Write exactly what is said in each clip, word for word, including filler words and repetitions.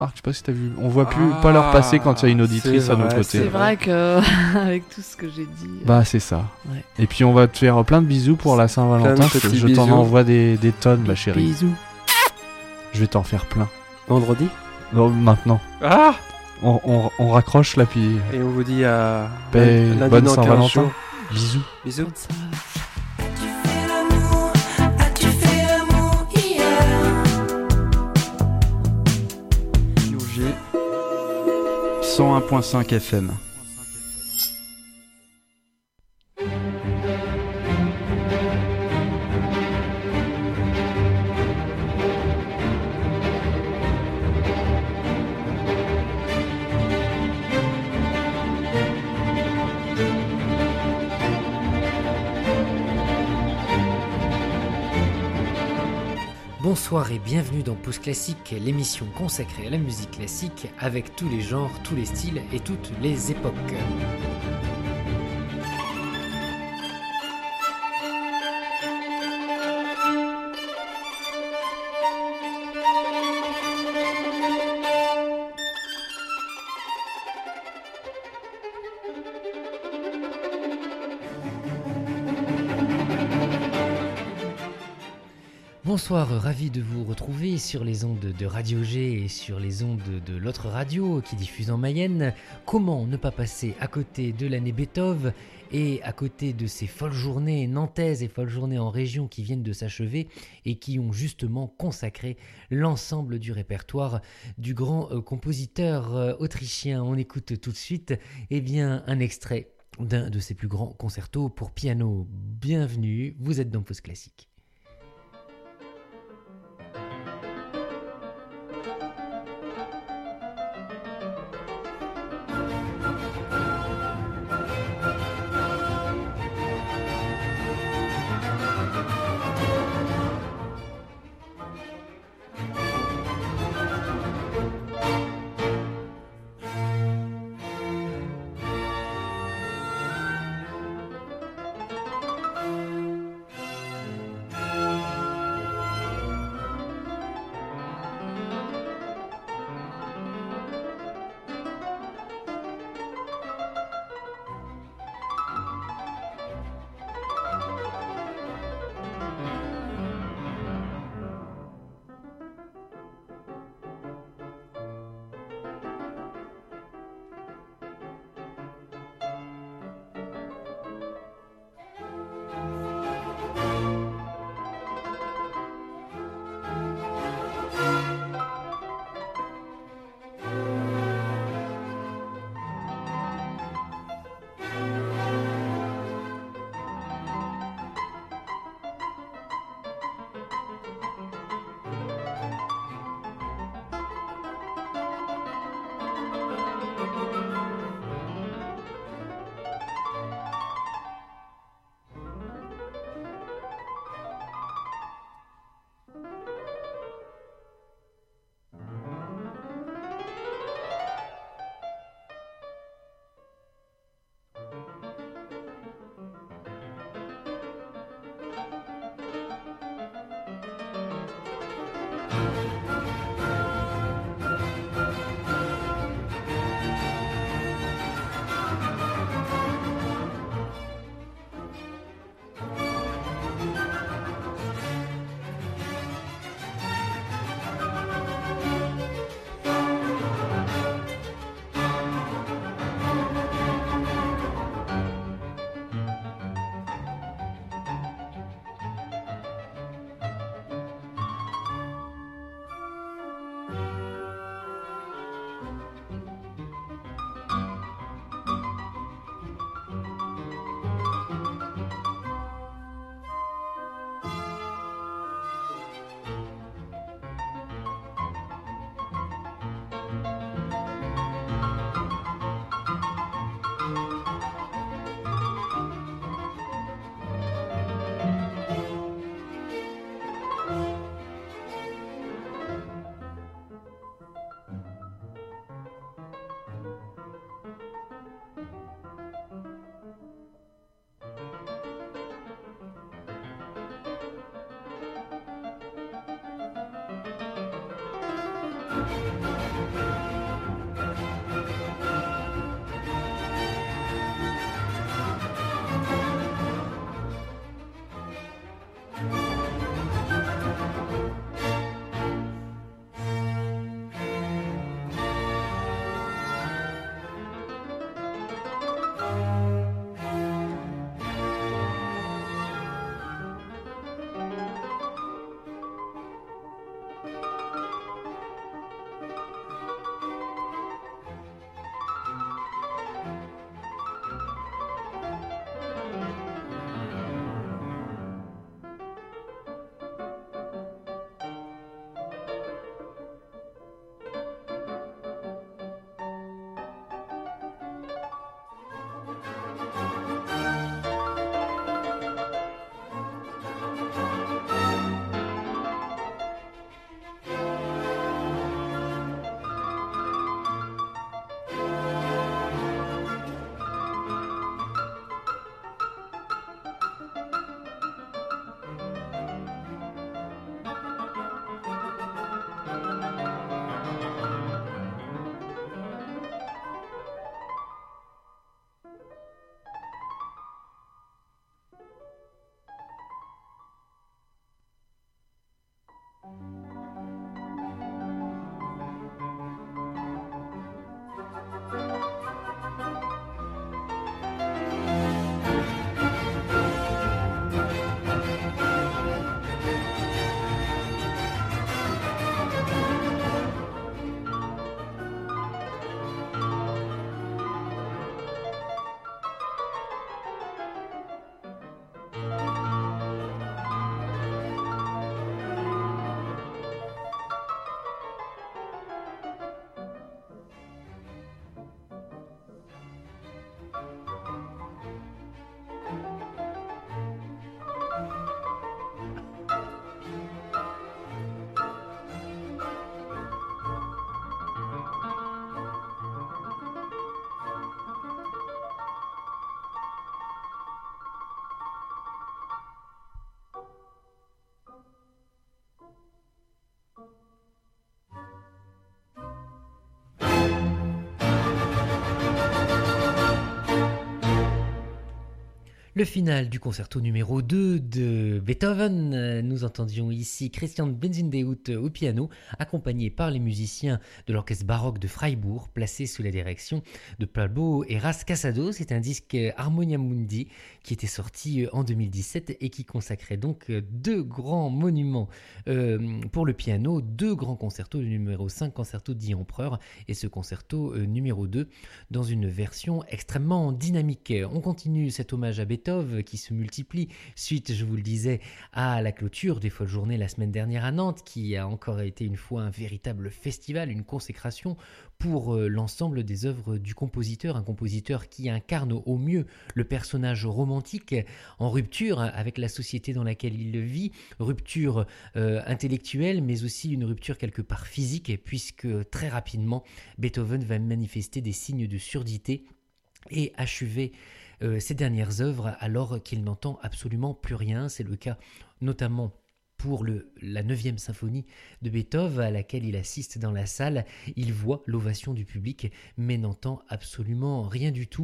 Marc, je sais pas si t'as vu. On voit plus ah, pas leur passer quand il y a une auditrice à nos côtés. C'est vrai que avec tout ce que j'ai dit. Bah c'est ça. Ouais. Et puis on va te faire plein de bisous pour la Saint-Valentin. Je t'en envoie des, des tonnes, ma chérie. Bisous. Je vais t'en faire plein. Vendredi ? Non, maintenant. Ah on, on, on raccroche là puis. Et on vous dit à ben, lundi bonne dans Saint-Valentin. Bisous. Bisous. cent un virgule cinq F M. Bonsoir et bienvenue dans Pouce Classique, l'émission consacrée à la musique classique avec tous les genres, tous les styles et toutes les époques. Bonsoir, ravi de vous retrouver sur les ondes de Radio G et sur les ondes de l'autre radio qui diffuse en Mayenne. Comment ne pas passer à côté de l'année Beethoven et à côté de ces folles journées nantaises et folles journées en région qui viennent de s'achever et qui ont justement consacré l'ensemble du répertoire du grand euh, compositeur euh, autrichien. On écoute tout de suite eh bien, un extrait d'un de ses plus grands concertos pour piano. Bienvenue, vous êtes dans Pouce Classique. Le final du concerto numéro deux de Beethoven. Nous entendions ici Christian Benzindehout au piano, accompagné par les musiciens de l'orchestre baroque de Freiburg, placé sous la direction de Pablo Heras Casado. C'est un disque Harmonia Mundi qui était sorti en deux mille dix-sept et qui consacrait donc deux grands monuments euh, pour le piano, deux grands concertos, le numéro cinq, concerto dit Empereur, et ce concerto euh, numéro deux, dans une version extrêmement dynamique. On continue cet hommage à Beethoven qui se multiplie suite, je vous le disais, à la clôture des Folles Journées la semaine dernière à Nantes, qui a encore été une fois un véritable festival, une consécration pour l'ensemble des œuvres du compositeur, un compositeur qui incarne au mieux le personnage romantique en rupture avec la société dans laquelle il vit, rupture euh, intellectuelle mais aussi une rupture quelque part physique, puisque très rapidement Beethoven va manifester des signes de surdité et achever euh, ses dernières œuvres alors qu'il n'entend absolument plus rien. C'est le cas notamment pour le, la neuvième symphonie de Beethoven, à laquelle il assiste dans la salle. Il voit l'ovation du public mais n'entend absolument rien du tout.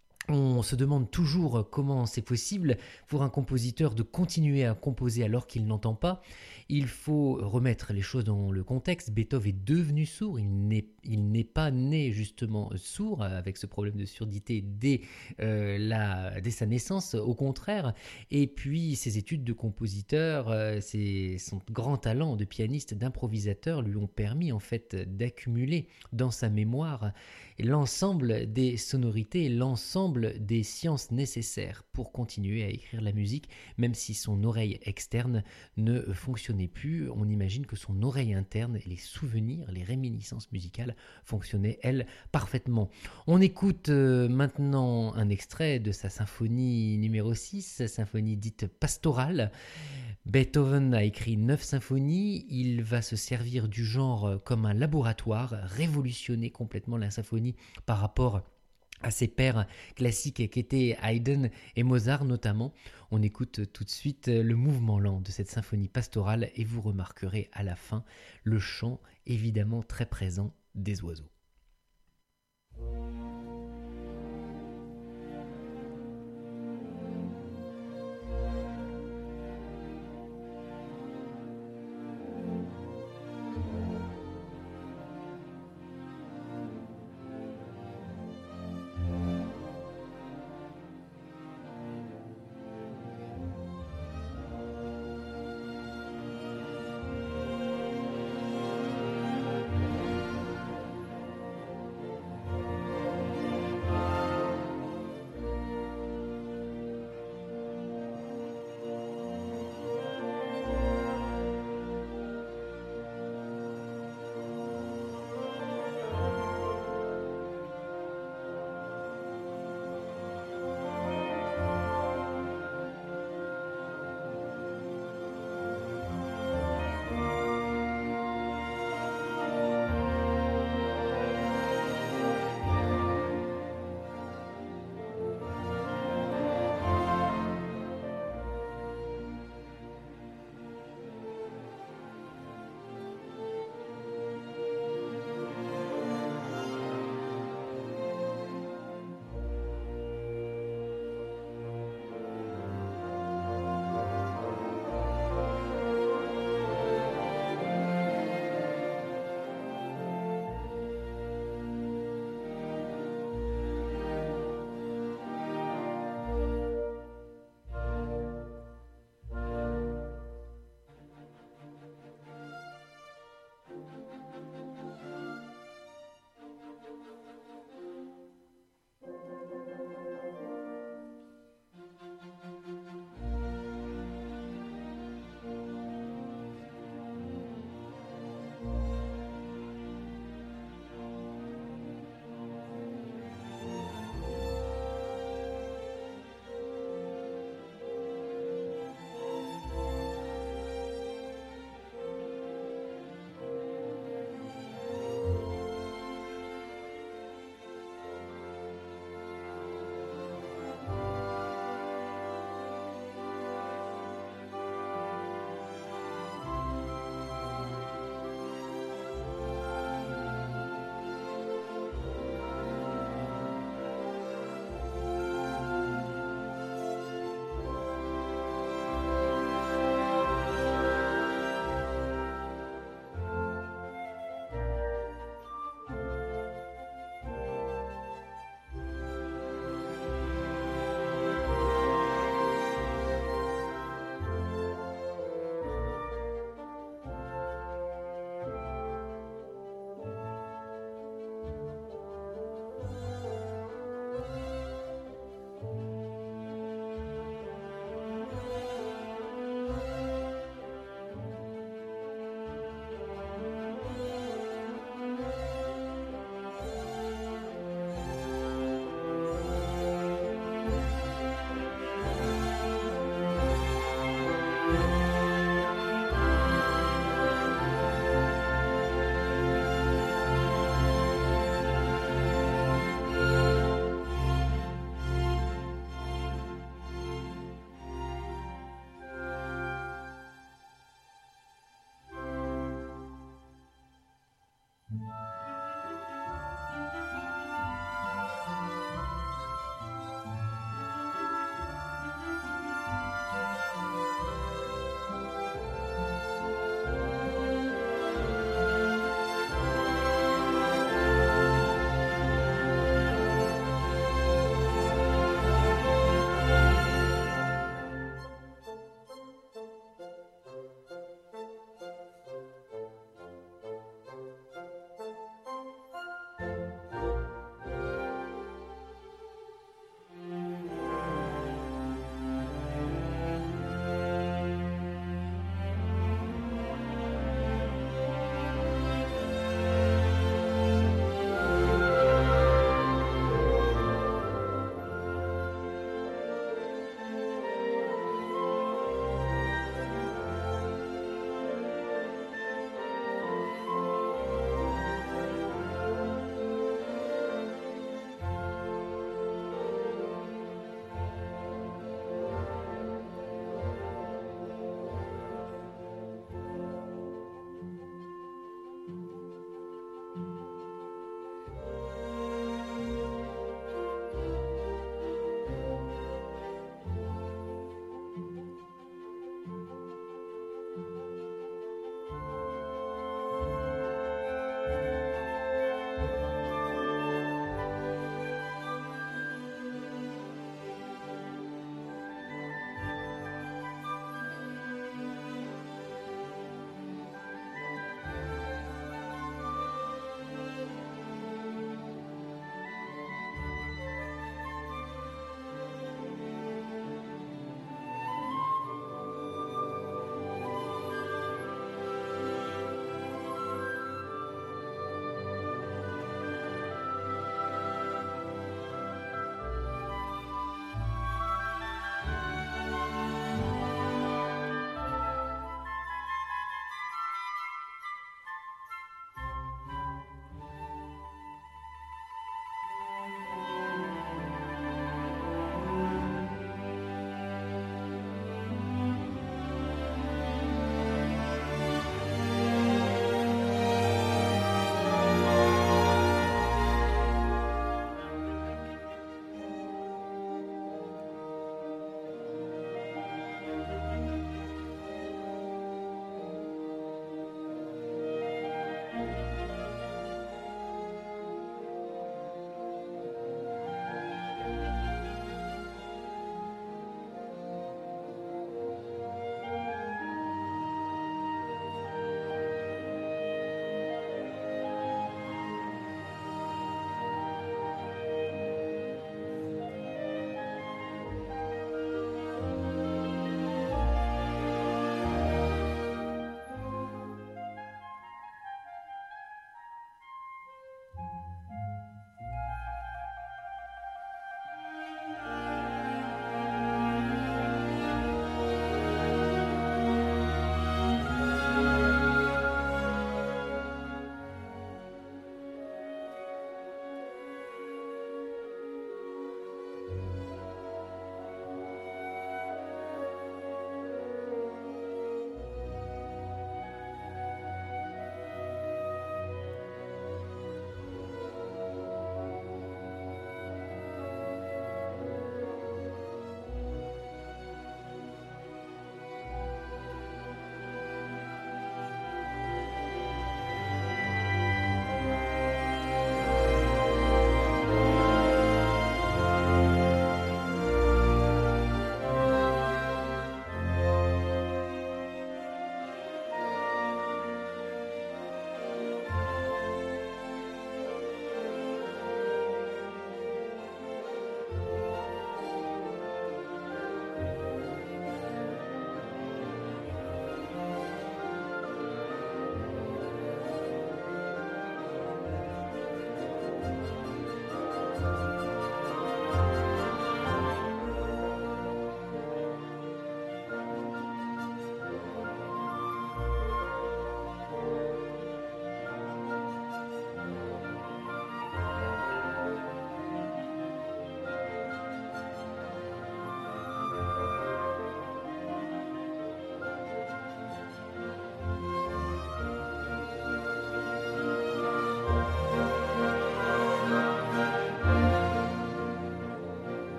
On se demande toujours comment c'est possible pour un compositeur de continuer à composer alors qu'il n'entend pas. Il faut remettre les choses dans le contexte. Beethoven est devenu sourd, il n'est, il n'est pas né justement sourd avec ce problème de surdité dès, euh, la, dès sa naissance, au contraire. Et puis ses études de compositeur, euh, ses, son grand talent de pianiste, d'improvisateur lui ont permis en fait d'accumuler dans sa mémoire l'ensemble des sonorités, l'ensemble des sciences nécessaires pour continuer à écrire la musique, même si son oreille externe ne fonctionnait plus. On imagine que son oreille interne, les souvenirs, les réminiscences musicales fonctionnaient, elles, parfaitement. On écoute euh, maintenant un extrait de sa symphonie numéro six, sa symphonie dite pastorale. Beethoven a écrit neuf symphonies, il va se servir du genre comme un laboratoire, révolutionner complètement la symphonie par rapport à ses pairs classiques qu'étaient Haydn et Mozart notamment. On écoute tout de suite le mouvement lent de cette symphonie pastorale et vous remarquerez à la fin le chant évidemment très présent des oiseaux.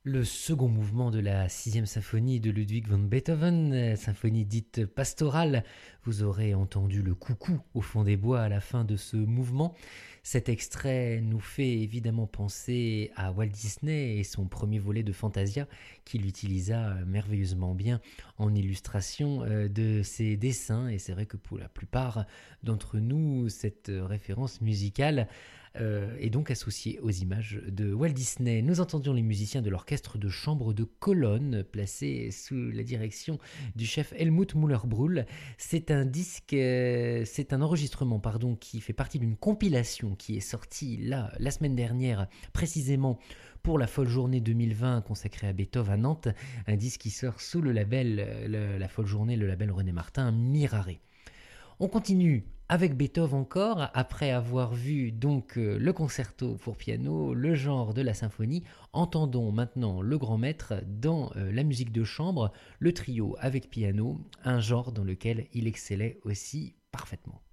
Le second mouvement de la sixième symphonie de Ludwig van Beethoven, symphonie dite pastorale. Vous aurez entendu le coucou au fond des bois à la fin de ce mouvement. Cet extrait nous fait évidemment penser à Walt Disney et son premier volet de Fantasia, qu'il utilisa merveilleusement bien en illustration de ses dessins. Et c'est vrai que pour la plupart d'entre nous, cette référence musicale Euh, et donc associé aux images de Walt Disney. Nous entendions les musiciens de l'orchestre de chambre de Cologne, placé sous la direction du chef Helmut Müller-Brühl. C'est un disque, euh, c'est un enregistrement, pardon, qui fait partie d'une compilation qui est sortie là, la semaine dernière, précisément pour la folle journée deux mille vingt consacrée à Beethoven à Nantes. Un disque qui sort sous le label, le, la folle journée, le label René Martin, Mirare. On continue avec Beethoven encore, après avoir vu donc euh, le concerto pour piano, le genre de la symphonie. Entendons maintenant le grand maître dans euh, la musique de chambre, le trio avec piano, un genre dans lequel il excellait aussi parfaitement.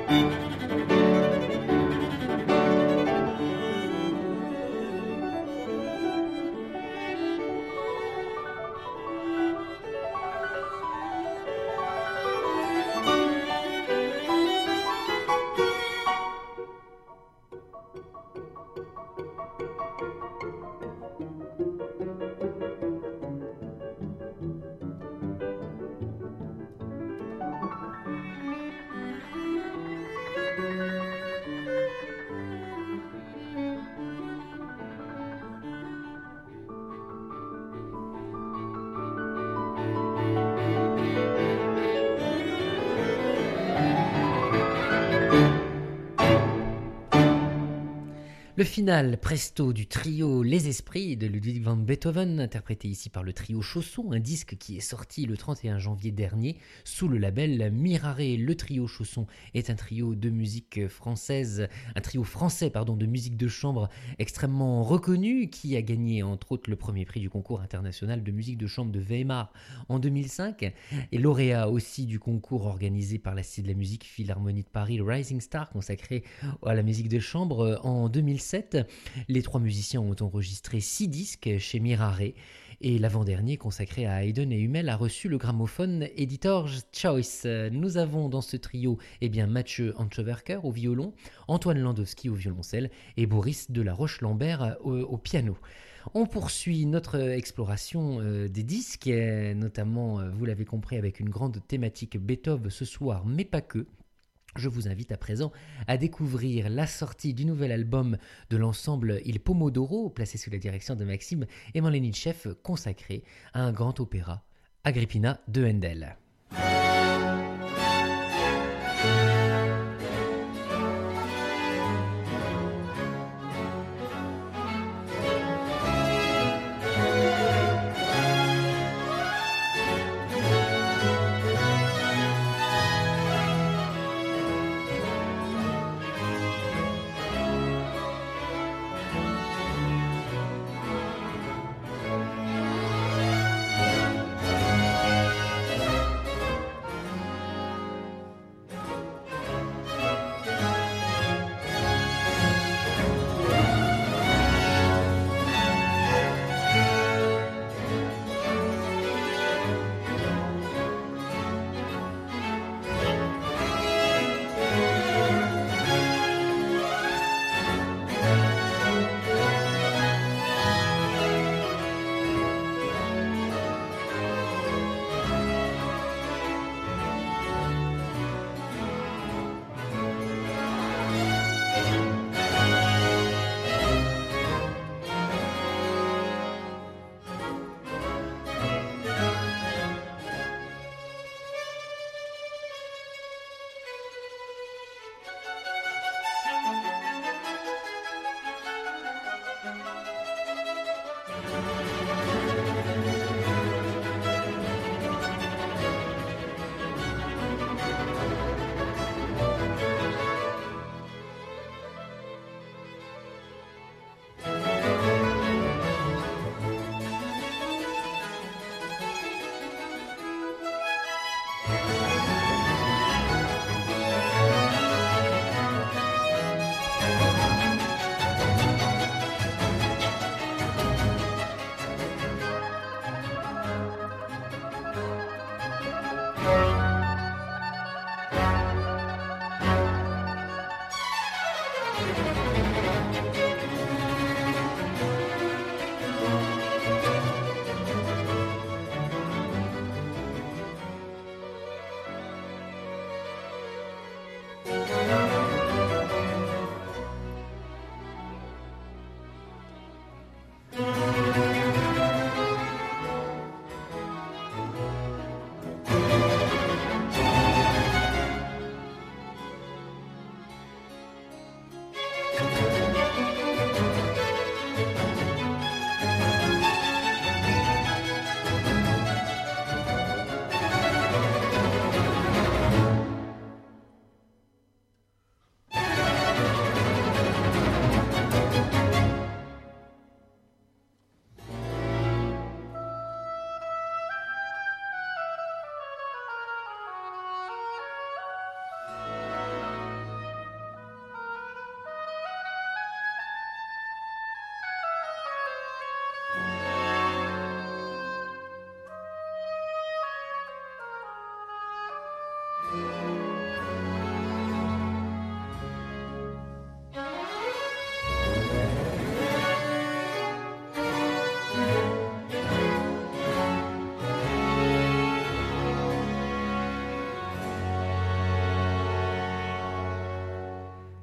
Le final presto du trio Les Esprits de Ludwig van Beethoven, interprété ici par le trio Chausson, un disque qui est sorti le trente et un janvier dernier sous le label Mirare. Le trio Chausson est un trio de musique française, un trio français pardon, de musique de chambre extrêmement reconnu qui a gagné entre autres le premier prix du concours international de musique de chambre de Weimar en deux mille cinq et lauréat aussi du concours organisé par la Cité de la musique Philharmonie de Paris, le Rising Star consacré à la musique de chambre en deux mille sept. Les trois musiciens ont enregistré six disques chez Mirare et l'avant-dernier consacré à Haydn et Hummel a reçu le gramophone Editor's Choice. Nous avons dans ce trio eh bien, Mathieu Anchoverker au violon, Antoine Landowski au violoncelle et Boris de la Roche-Lambert au, au piano. On poursuit notre exploration euh, des disques, euh, notamment, euh, vous l'avez compris, avec une grande thématique Beethoven ce soir, mais pas que. Je vous invite à présent à découvrir la sortie du nouvel album de l'ensemble Il Pomodoro, placé sous la direction de Maxime Emanlenitchev, consacré à un grand opéra, Agrippina de Handel.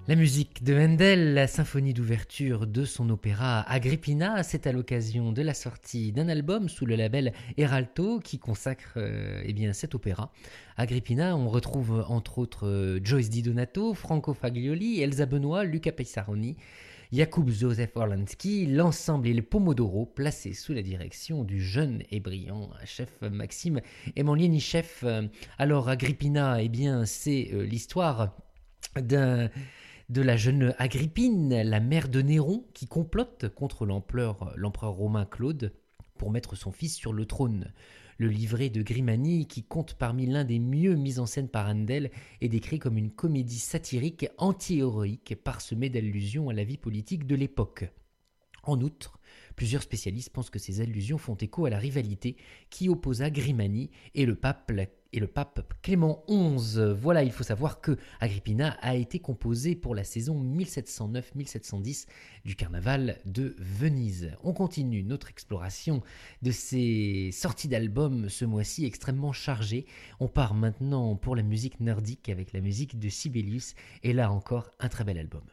La musique de Handel, la symphonie d'ouverture de son opéra Agrippina, c'est à l'occasion de la sortie d'un album sous le label Eralto qui consacre euh, eh bien, cet opéra. Agrippina, on retrouve entre autres euh, Joyce Di Donato, Franco Faglioli, Elsa Benoît, Luca Pessaroni, Jakub Józef Orlański, l'ensemble et le Pomodoro placés sous la direction du jeune et brillant chef Maxime Emelianichev. Alors Agrippina, eh bien, c'est euh, l'histoire d'un... de la jeune Agrippine, la mère de Néron, qui complote contre l'empereur, l'empereur romain Claude pour mettre son fils sur le trône. Le livret de Grimani, qui compte parmi l'un des mieux mis en scène par Handel, est décrit comme une comédie satirique anti-héroïque parsemée d'allusions à la vie politique de l'époque. En outre, plusieurs spécialistes pensent que ces allusions font écho à la rivalité qui opposa Grimani et le pape et le pape Clément onze. Voilà, il faut savoir que Agrippina a été composée pour la saison mille sept cent neuf mille sept cent dix du carnaval de Venise. On continue notre exploration de ces sorties d'albums ce mois-ci extrêmement chargées. On part maintenant pour la musique nordique avec la musique de Sibelius et là encore un très bel album.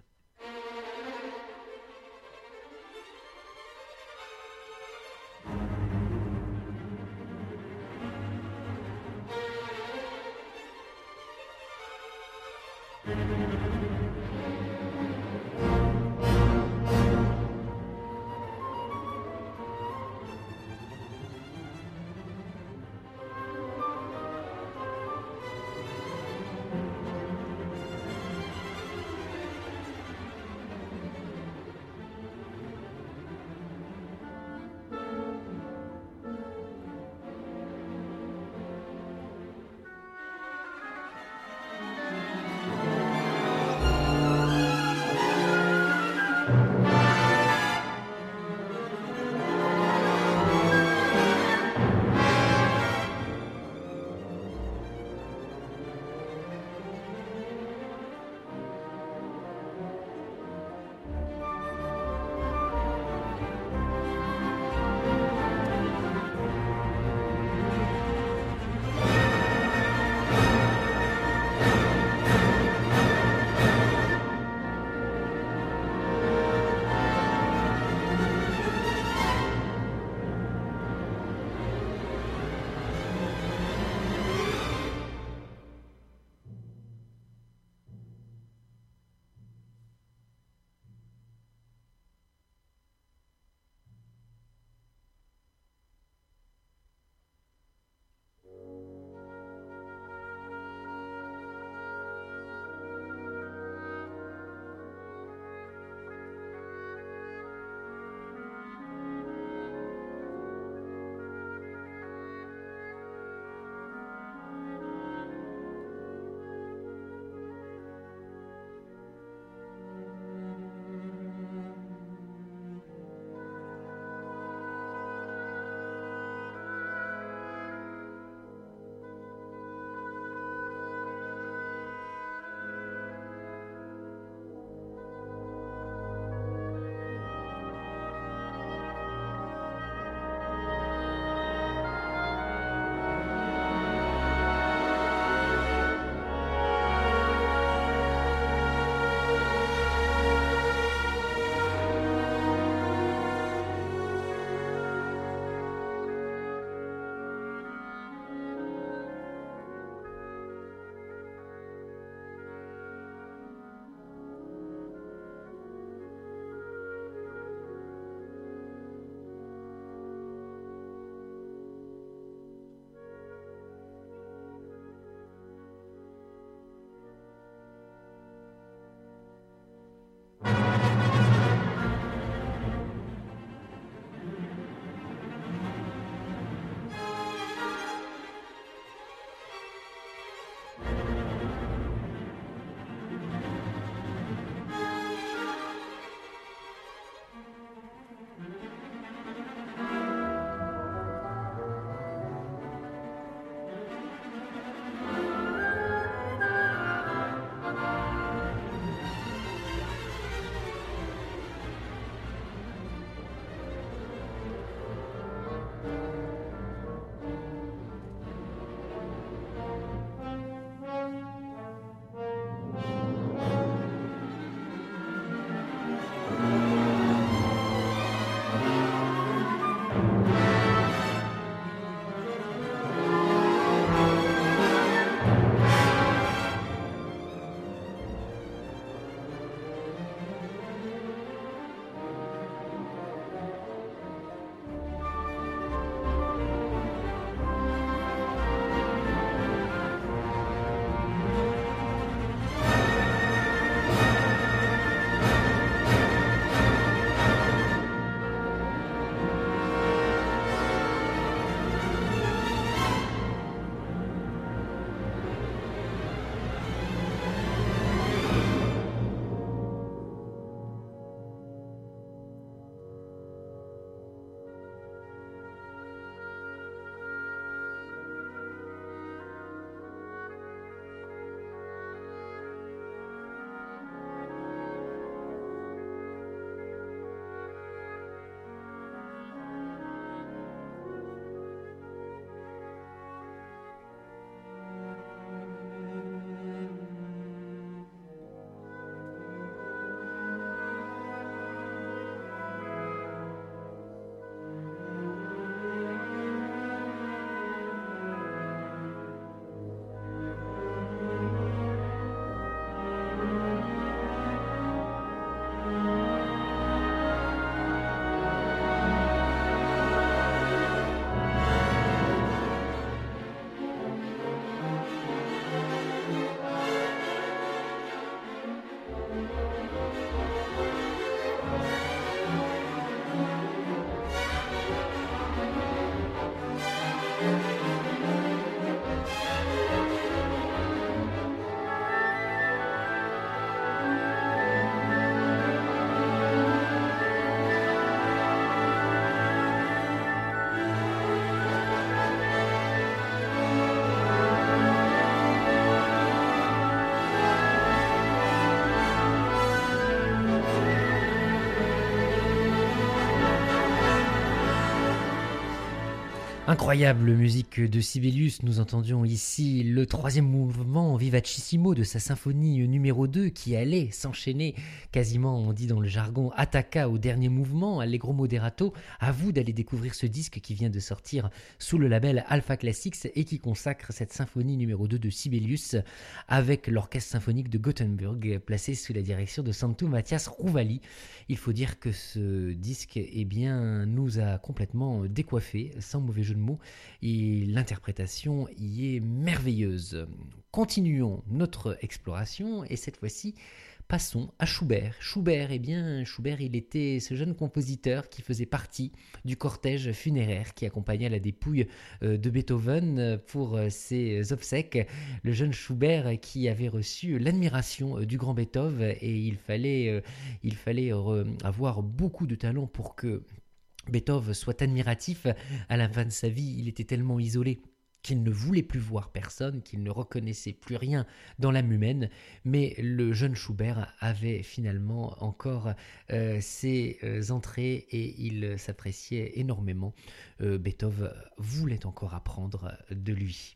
Incroyable musique de Sibelius, nous entendions ici le troisième mouvement vivacissimo de sa symphonie numéro deux qui allait s'enchaîner quasiment, on dit dans le jargon, attacca au dernier mouvement, allegro moderato. À vous d'aller découvrir ce disque qui vient de sortir sous le label Alpha Classics et qui consacre cette symphonie numéro deux de Sibelius avec l'orchestre symphonique de Gothenburg placé sous la direction de Santu Mathias Rouvali. Il faut dire que ce disque eh bien, nous a complètement décoiffé, sans mauvais jeu de mots, et l'interprétation y est merveilleuse. Continuons notre exploration et cette fois-ci passons à Schubert. Schubert, eh bien, Schubert, il était ce jeune compositeur qui faisait partie du cortège funéraire qui accompagna la dépouille de Beethoven pour ses obsèques. Le jeune Schubert qui avait reçu l'admiration du grand Beethoven et il fallait, il fallait avoir beaucoup de talent pour que Beethoven soit admiratif. À la fin de sa vie, il était tellement isolé qu'il ne voulait plus voir personne, qu'il ne reconnaissait plus rien dans l'âme humaine, mais le jeune Schubert avait finalement encore euh, ses euh, entrées et il s'appréciait énormément. Euh, Beethoven voulait encore apprendre de lui.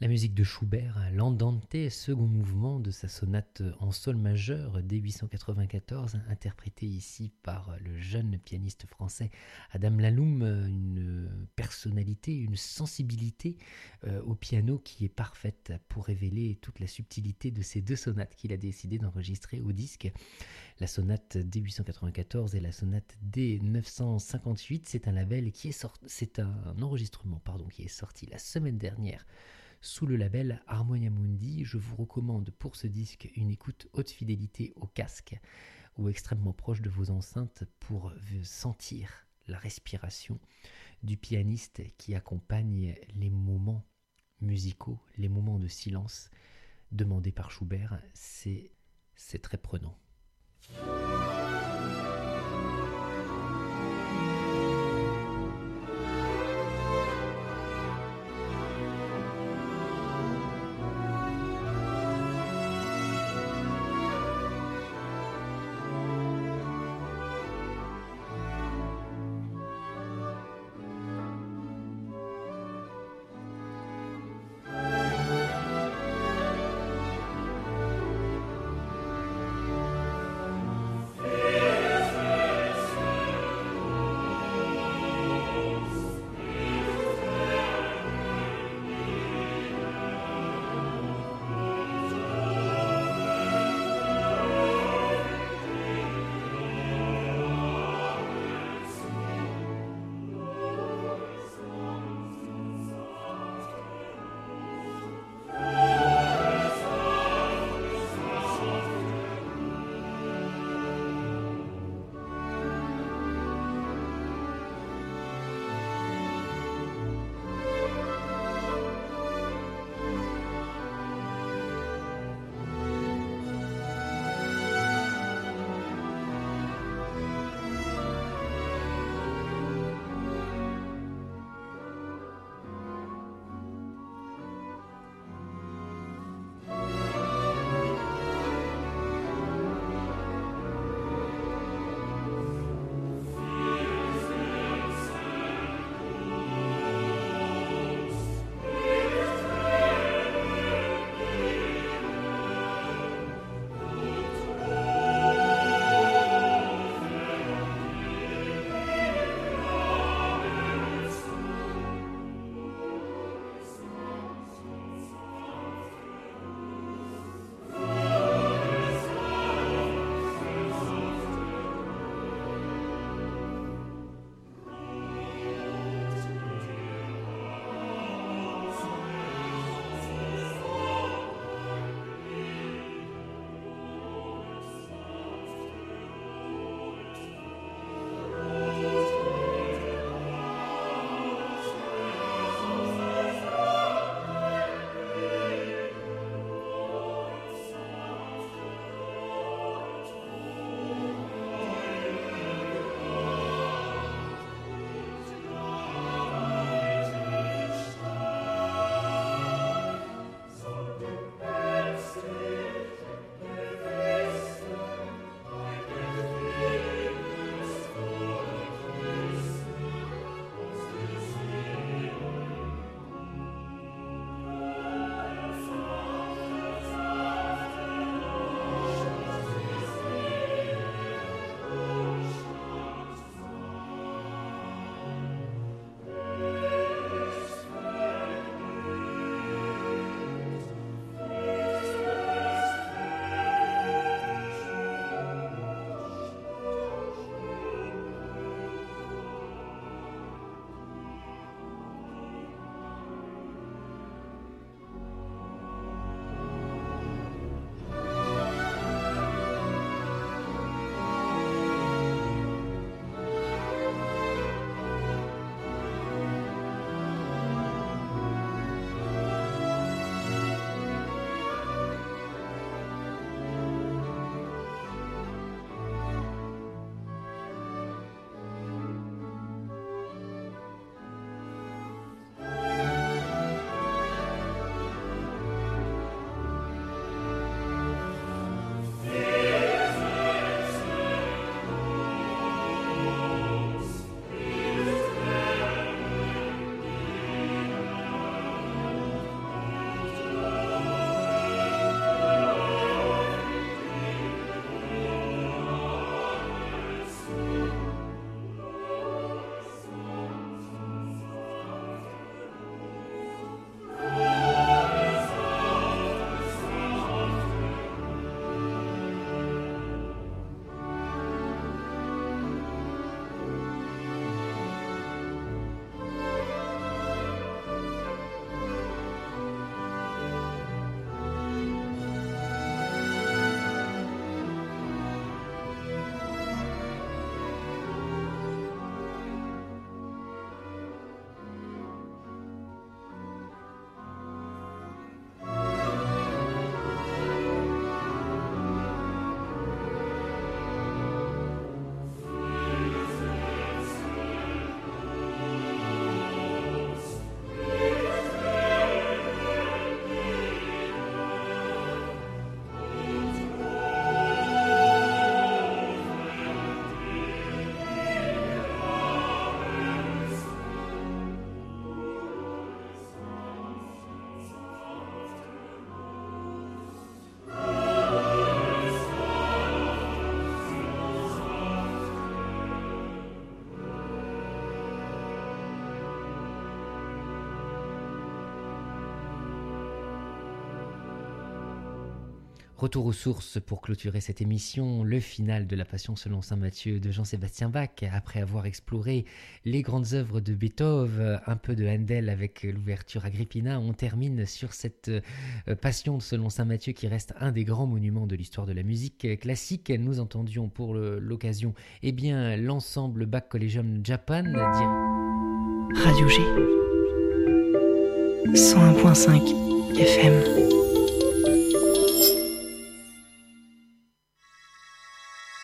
La musique de Schubert, l'Andante, second mouvement de sa sonate en sol majeur D huit cent quatre-vingt-quatorze, interprétée ici par le jeune pianiste français Adam Laloum, une personnalité, une sensibilité euh, au piano qui est parfaite pour révéler toute la subtilité de ces deux sonates qu'il a décidé d'enregistrer au disque. La sonate D huit cent quatre-vingt-quatorze et la sonate D neuf cent cinquante-huit, c'est un label qui est sorti, c'est un enregistrement pardon, qui est sorti la semaine dernière sous le label Harmonia Mundi. Je vous recommande pour ce disque une écoute haute fidélité au casque ou extrêmement proche de vos enceintes pour sentir la respiration du pianiste qui accompagne les moments musicaux, les moments de silence demandés par Schubert. C'est, c'est très prenant. Retour aux sources pour clôturer cette émission, le final de la Passion selon saint Matthieu de Jean-Sébastien Bach. Après avoir exploré les grandes œuvres de Beethoven, un peu de Handel avec l'ouverture Agrippina, on termine sur cette Passion selon saint Matthieu qui reste un des grands monuments de l'histoire de la musique classique. Nous entendions pour l'occasion eh bien, l'ensemble Bach Collegium Japan. Radio G cent un virgule cinq F M.